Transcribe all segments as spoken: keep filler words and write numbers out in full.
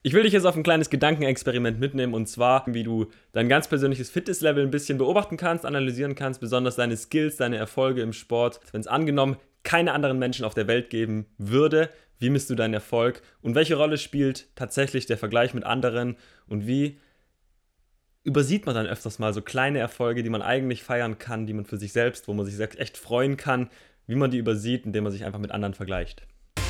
Ich will dich jetzt auf ein kleines Gedankenexperiment mitnehmen, und zwar, wie du dein ganz persönliches Fitnesslevel ein bisschen beobachten kannst, analysieren kannst, besonders deine Skills, deine Erfolge im Sport. Wenn es angenommen keine anderen Menschen auf der Welt geben würde, wie misst du deinen Erfolg und welche Rolle spielt tatsächlich der Vergleich mit anderen und wie übersieht man dann öfters mal so kleine Erfolge, die man eigentlich feiern kann, die man für sich selbst, wo man sich echt freuen kann, wie man die übersieht, indem man sich einfach mit anderen vergleicht.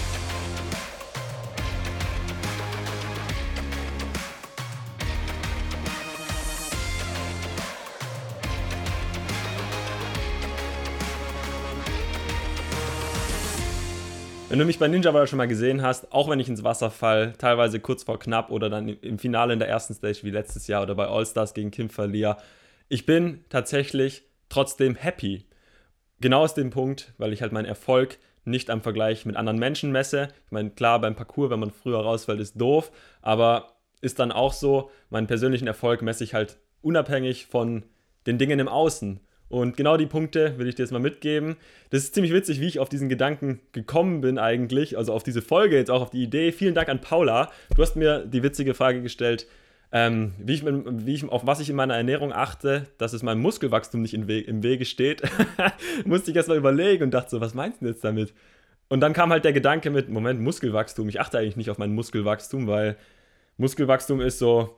Wenn du mich bei Ninja Warrior schon mal gesehen hast, auch wenn ich ins Wasser fall, teilweise kurz vor knapp oder dann im Finale in der ersten Stage wie letztes Jahr oder bei All-Stars gegen Kim verliere, ich bin tatsächlich trotzdem happy. Genau aus dem Punkt, weil ich halt meinen Erfolg nicht am Vergleich mit anderen Menschen messe. Ich meine, klar, beim Parcours, wenn man früher rausfällt, ist doof, aber ist dann auch so, meinen persönlichen Erfolg messe ich halt unabhängig von den Dingen im Außen. Und genau die Punkte will ich dir jetzt mal mitgeben. Das ist ziemlich witzig, wie ich auf diesen Gedanken gekommen bin eigentlich, also auf diese Folge, jetzt auch auf die Idee. Vielen Dank an Paula. Du hast mir die witzige Frage gestellt, ähm, wie, ich, wie ich, auf was ich in meiner Ernährung achte, dass es meinem Muskelwachstum nicht im, We- im Wege steht. Musste ich erst mal überlegen und dachte so, was meinst du jetzt damit? Und dann kam halt der Gedanke mit, Moment, Muskelwachstum. Ich achte eigentlich nicht auf mein Muskelwachstum, weil Muskelwachstum ist so,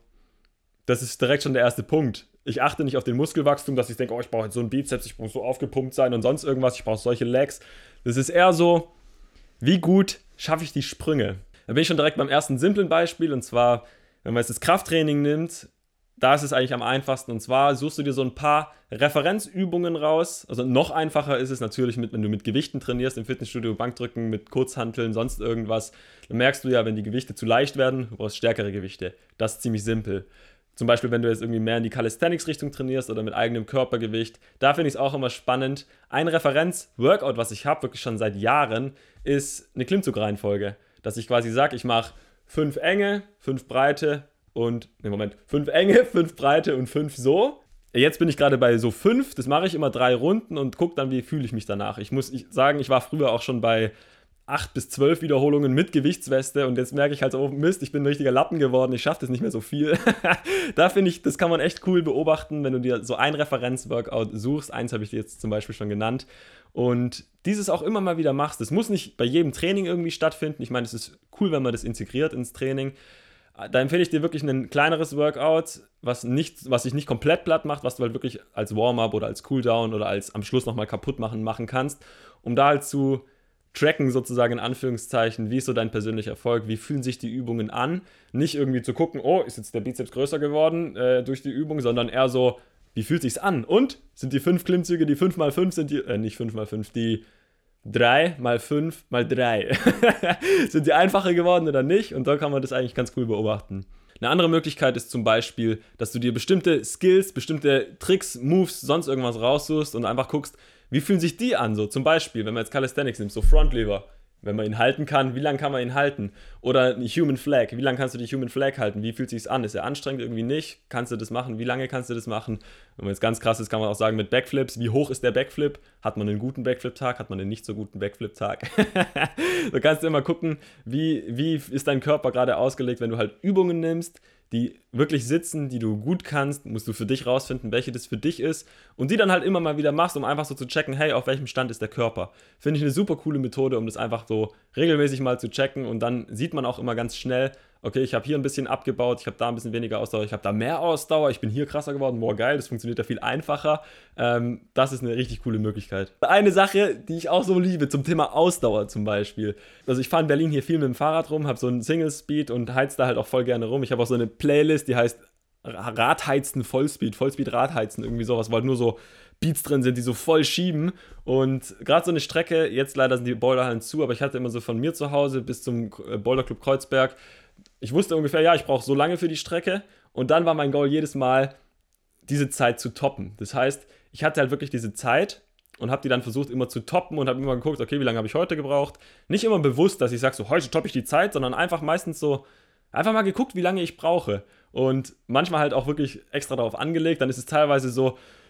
das ist direkt schon der erste Punkt. Ich achte nicht auf den Muskelwachstum, dass ich denke, oh, ich brauche jetzt so einen Bizeps, ich muss so aufgepumpt sein und sonst irgendwas, ich brauche solche Legs. Das ist eher so, wie gut schaffe ich die Sprünge? Da bin ich schon direkt beim ersten simplen Beispiel, und zwar, wenn man jetzt das Krafttraining nimmt, da ist es eigentlich am einfachsten, und zwar suchst du dir so ein paar Referenzübungen raus. Also noch einfacher ist es natürlich, mit, wenn du mit Gewichten trainierst, im Fitnessstudio, Bankdrücken, mit Kurzhanteln, sonst irgendwas. Dann merkst du ja, wenn die Gewichte zu leicht werden, du brauchst stärkere Gewichte. Das ist ziemlich simpel. Zum Beispiel, wenn du jetzt irgendwie mehr in die Calisthenics-Richtung trainierst oder mit eigenem Körpergewicht. Da finde ich es auch immer spannend. Ein Referenz-Workout, was ich habe, wirklich schon seit Jahren, ist eine Klimmzugreihenfolge. Dass ich quasi sage, ich mache fünf Enge, fünf Breite und, ne Moment, fünf Enge, fünf Breite und fünf so. Jetzt bin ich gerade bei so fünf, das mache ich immer drei Runden und gucke dann, wie fühle ich mich danach. Ich muss sagen, ich war früher auch schon bei acht bis zwölf Wiederholungen mit Gewichtsweste und jetzt merke ich halt so, oh Mist, ich bin ein richtiger Lappen geworden, ich schaffe das nicht mehr so viel. Da finde ich, das kann man echt cool beobachten, wenn du dir so ein Referenz-Workout suchst. Eins habe ich dir jetzt zum Beispiel schon genannt. Und dieses auch immer mal wieder machst. Das muss nicht bei jedem Training irgendwie stattfinden. Ich meine, es ist cool, wenn man das integriert ins Training. Da empfehle ich dir wirklich ein kleineres Workout, was, nicht, was dich nicht komplett platt macht, was du halt wirklich als Warm-up oder als Cooldown oder als am Schluss nochmal kaputt machen, machen kannst, um da halt zu tracken sozusagen in Anführungszeichen, wie ist so dein persönlicher Erfolg, wie fühlen sich die Übungen an, nicht irgendwie zu gucken, oh, ist jetzt der Bizeps größer geworden äh, durch die Übung, sondern eher so, wie fühlt sich's an und sind die fünf Klimmzüge, die fünf mal fünf sind die, äh, nicht fünf mal fünf, die drei mal fünf mal drei, sind die einfacher geworden oder nicht, und da kann man das eigentlich ganz cool beobachten. Eine andere Möglichkeit ist zum Beispiel, dass du dir bestimmte Skills, bestimmte Tricks, Moves, sonst irgendwas raussuchst und einfach guckst, wie fühlen sich die an? So zum Beispiel, wenn man jetzt Calisthenics nimmt, so Frontlever, wenn man ihn halten kann, wie lange kann man ihn halten? Oder ein Human Flag, wie lange kannst du die Human Flag halten? Wie fühlt sich's an? Ist er anstrengend? Irgendwie nicht? Kannst du das machen? Wie lange kannst du das machen? Wenn man jetzt ganz krass ist, kann man auch sagen mit Backflips, wie hoch ist der Backflip? Hat man einen guten Backflip-Tag? Hat man einen nicht so guten Backflip-Tag? Da kannst du immer gucken, wie, wie ist dein Körper gerade ausgelegt, wenn du halt Übungen nimmst, die wirklich sitzen, die du gut kannst, musst du für dich rausfinden, welche das für dich ist, und die dann halt immer mal wieder machst, um einfach so zu checken, hey, auf welchem Stand ist der Körper. Finde ich eine super coole Methode, um das einfach so regelmäßig mal zu checken, und dann sieht man auch immer ganz schnell, okay, ich habe hier ein bisschen abgebaut, ich habe da ein bisschen weniger Ausdauer, ich habe da mehr Ausdauer, ich bin hier krasser geworden, boah geil, das funktioniert ja viel einfacher. Ähm, das ist eine richtig coole Möglichkeit. Eine Sache, die ich auch so liebe, zum Thema Ausdauer zum Beispiel. Also ich fahre in Berlin hier viel mit dem Fahrrad rum, habe so einen Single-Speed und heiz da halt auch voll gerne rum. Ich habe auch so eine Playlist, die heißt Radheizen Vollspeed, Vollspeed Radheizen, irgendwie sowas, weil nur so Beats drin sind, die so voll schieben. Und gerade so eine Strecke, jetzt leider sind die Boulderhallen zu, aber ich hatte immer so von mir zu Hause bis zum Boulderclub Kreuzberg, ich wusste ungefähr, ja, ich brauche so lange für die Strecke, und dann war mein Goal jedes Mal, diese Zeit zu toppen. Das heißt, ich hatte halt wirklich diese Zeit und habe die dann versucht immer zu toppen und habe immer geguckt, okay, wie lange habe ich heute gebraucht? Nicht immer bewusst, dass ich sage, so heute toppe ich die Zeit, sondern einfach meistens so, einfach mal geguckt, wie lange ich brauche. Und manchmal halt auch wirklich extra darauf angelegt. Dann ist es teilweise so,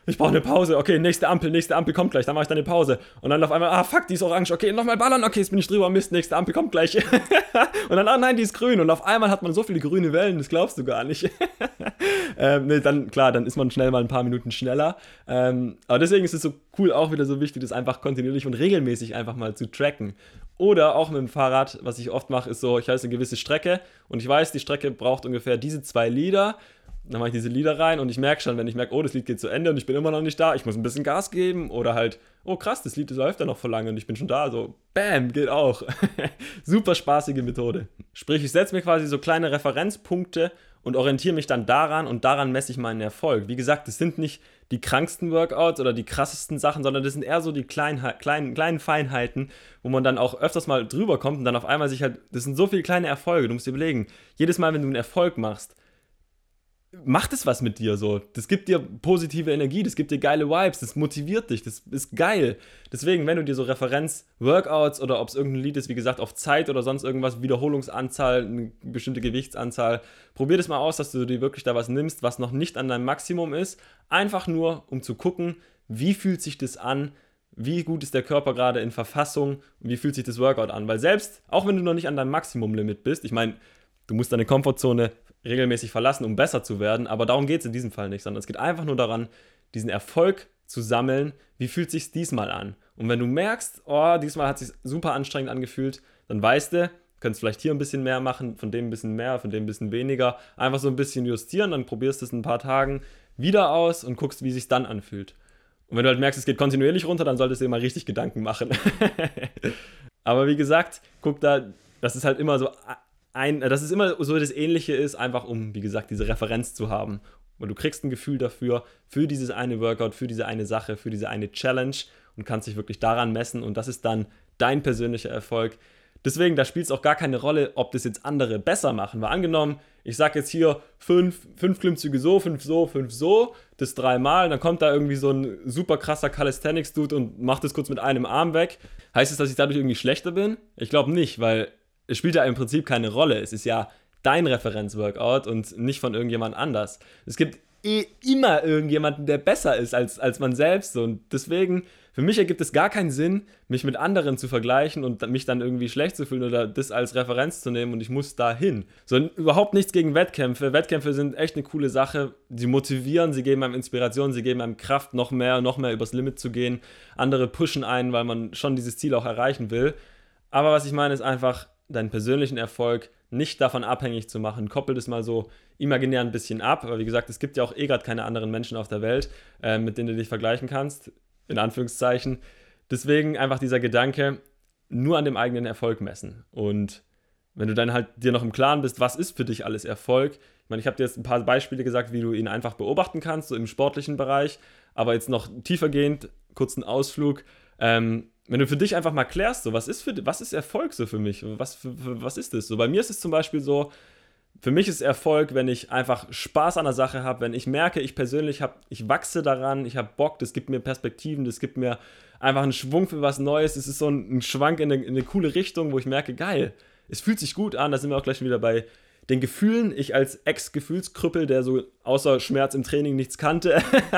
ich brauche eine Pause, okay, nächste Ampel, nächste Ampel kommt gleich, dann mache ich dann eine Pause. Und dann auf einmal, ah fuck, die ist orange, okay, nochmal ballern, okay, jetzt bin ich drüber, Mist, nächste Ampel kommt gleich. Und dann, ah nein, die ist grün. Und auf einmal hat man so viele grüne Wellen, das glaubst du gar nicht. ähm, nee, dann, klar, dann ist man schnell mal ein paar Minuten schneller. Ähm, aber deswegen ist es so cool, auch wieder so wichtig, das einfach kontinuierlich und regelmäßig einfach mal zu tracken. Oder auch mit dem Fahrrad, was ich oft mache, ist so, ich weiß eine gewisse Strecke und ich weiß, die Strecke braucht ungefähr diese zwei Lieder. Dann mache ich diese Lieder rein und ich merke schon, wenn ich merke, oh, das Lied geht zu Ende und ich bin immer noch nicht da, ich muss ein bisschen Gas geben. Oder halt, oh krass, das Lied läuft ja noch vor lange und ich bin schon da. So, bam, geht auch. Super spaßige Methode. Sprich, ich setze mir quasi so kleine Referenzpunkte und orientiere mich dann daran und daran messe ich meinen Erfolg. Wie gesagt, das sind nicht die kranksten Workouts oder die krassesten Sachen, sondern das sind eher so die kleinen, kleinen, kleinen Feinheiten, wo man dann auch öfters mal drüber kommt und dann auf einmal sich halt, das sind so viele kleine Erfolge, du musst dir überlegen, jedes Mal, wenn du einen Erfolg machst, macht es was mit dir so. Das gibt dir positive Energie, das gibt dir geile Vibes, das motiviert dich, das ist geil. Deswegen, wenn du dir so Referenz-Workouts oder ob es irgendein Lied ist, wie gesagt, auf Zeit oder sonst irgendwas, Wiederholungsanzahl, eine bestimmte Gewichtsanzahl, probier das mal aus, dass du dir wirklich da was nimmst, was noch nicht an deinem Maximum ist. Einfach nur, um zu gucken, wie fühlt sich das an, wie gut ist der Körper gerade in Verfassung und wie fühlt sich das Workout an. Weil selbst, auch wenn du noch nicht an deinem Maximum-Limit bist, ich meine, du musst deine Komfortzone regelmäßig verlassen, um besser zu werden, aber darum geht es in diesem Fall nicht, sondern es geht einfach nur daran, diesen Erfolg zu sammeln, wie fühlt es sich diesmal an? Und wenn du merkst, oh, diesmal hat es sich super anstrengend angefühlt, dann weißt du, du kannst vielleicht hier ein bisschen mehr machen, von dem ein bisschen mehr, von dem ein bisschen weniger, einfach so ein bisschen justieren, dann probierst du es in ein paar Tagen wieder aus und guckst, wie es sich dann anfühlt. Und wenn du halt merkst, es geht kontinuierlich runter, dann solltest du dir mal richtig Gedanken machen. Aber wie gesagt, guck da, das ist halt immer so ein, dass es immer so das Ähnliche ist, einfach um, wie gesagt, diese Referenz zu haben. Und du kriegst ein Gefühl dafür, für dieses eine Workout, für diese eine Sache, für diese eine Challenge und kannst dich wirklich daran messen und das ist dann dein persönlicher Erfolg. Deswegen, da spielt es auch gar keine Rolle, ob das jetzt andere besser machen. Weil angenommen, ich sage jetzt hier fünf, fünf Klimmzüge so, fünf so, fünf so, das dreimal, dann kommt da irgendwie so ein super krasser Calisthenics-Dude und macht das kurz mit einem Arm weg. Heißt es, dass ich dadurch irgendwie schlechter bin? Ich glaube nicht, weil es spielt ja im Prinzip keine Rolle. Es ist ja dein Referenz-Workout und nicht von irgendjemand anders. Es gibt eh immer irgendjemanden, der besser ist als, als man selbst. Und deswegen, für mich ergibt es gar keinen Sinn, mich mit anderen zu vergleichen und mich dann irgendwie schlecht zu fühlen oder das als Referenz zu nehmen und ich muss da hin. So, überhaupt nichts gegen Wettkämpfe. Wettkämpfe sind echt eine coole Sache. Sie motivieren, sie geben einem Inspiration, sie geben einem Kraft, noch mehr, noch mehr übers Limit zu gehen. Andere pushen einen, weil man schon dieses Ziel auch erreichen will. Aber was ich meine, ist einfach, deinen persönlichen Erfolg nicht davon abhängig zu machen. Koppel das mal so imaginär ein bisschen ab. Aber wie gesagt, es gibt ja auch eh gerade keine anderen Menschen auf der Welt, äh, mit denen du dich vergleichen kannst, in Anführungszeichen. Deswegen einfach dieser Gedanke, nur an dem eigenen Erfolg messen. Und wenn du dann halt dir noch im Klaren bist, was ist für dich alles Erfolg? Ich meine, ich habe dir jetzt ein paar Beispiele gesagt, wie du ihn einfach beobachten kannst, so im sportlichen Bereich. Aber jetzt noch tiefergehend, kurzen Ausflug, ähm, wenn du für dich einfach mal klärst, so, was ist, für, was ist Erfolg so für mich? Was, für, für, was ist das? So, bei mir ist es zum Beispiel so, für mich ist Erfolg, wenn ich einfach Spaß an der Sache habe, wenn ich merke, ich persönlich habe, ich wachse daran, ich habe Bock, das gibt mir Perspektiven, das gibt mir einfach einen Schwung für was Neues, es ist so ein, ein Schwank in eine, in eine coole Richtung, wo ich merke, geil, es fühlt sich gut an, da sind wir auch gleich wieder bei den Gefühlen. Ich als Ex-Gefühlskrüppel, der so außer Schmerz im Training nichts kannte,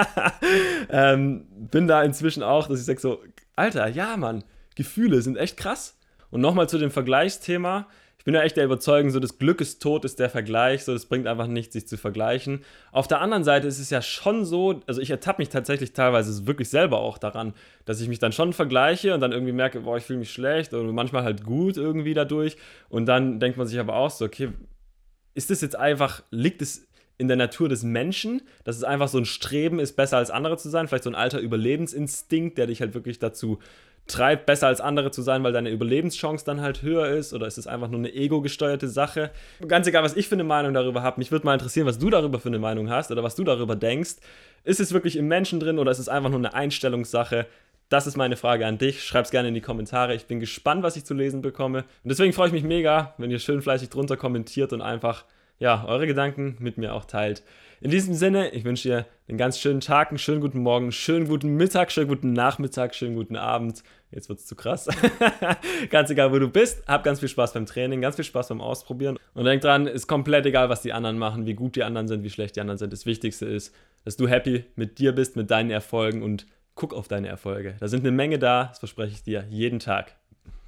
ähm, bin da inzwischen auch, dass ich sage so, Alter, ja Mann, Gefühle sind echt krass. Und nochmal zu dem Vergleichsthema. Ich bin ja echt der Überzeugung, so das Glück ist tot, ist der Vergleich, so das bringt einfach nichts, sich zu vergleichen. Auf der anderen Seite ist es ja schon so, also ich ertappe mich tatsächlich teilweise wirklich selber auch daran, dass ich mich dann schon vergleiche und dann irgendwie merke, boah, ich fühle mich schlecht oder manchmal halt gut irgendwie dadurch. Und dann denkt man sich aber auch so, okay, ist das jetzt einfach, liegt es in der Natur des Menschen, dass es einfach so ein Streben ist, besser als andere zu sein, vielleicht so ein alter Überlebensinstinkt, der dich halt wirklich dazu treibt, besser als andere zu sein, weil deine Überlebenschance dann halt höher ist, oder ist es einfach nur eine ego-gesteuerte Sache? Ganz egal, was ich für eine Meinung darüber habe, mich würde mal interessieren, was du darüber für eine Meinung hast oder was du darüber denkst. Ist es wirklich im Menschen drin oder ist es einfach nur eine Einstellungssache? Das ist meine Frage an dich. Schreib's gerne in die Kommentare. Ich bin gespannt, was ich zu lesen bekomme. Und deswegen freue ich mich mega, wenn ihr schön fleißig drunter kommentiert und einfach ja, eure Gedanken mit mir auch teilt. In diesem Sinne, ich wünsche dir einen ganz schönen Tag, einen schönen guten Morgen, einen schönen guten Mittag, schönen guten Nachmittag, schönen guten Abend. Jetzt wird es zu krass. Ganz egal, wo du bist. Hab ganz viel Spaß beim Training, ganz viel Spaß beim Ausprobieren. Und denk dran, ist komplett egal, was die anderen machen, wie gut die anderen sind, wie schlecht die anderen sind. Das Wichtigste ist, dass du happy mit dir bist, mit deinen Erfolgen und guck auf deine Erfolge. Da sind eine Menge da, das verspreche ich dir jeden Tag.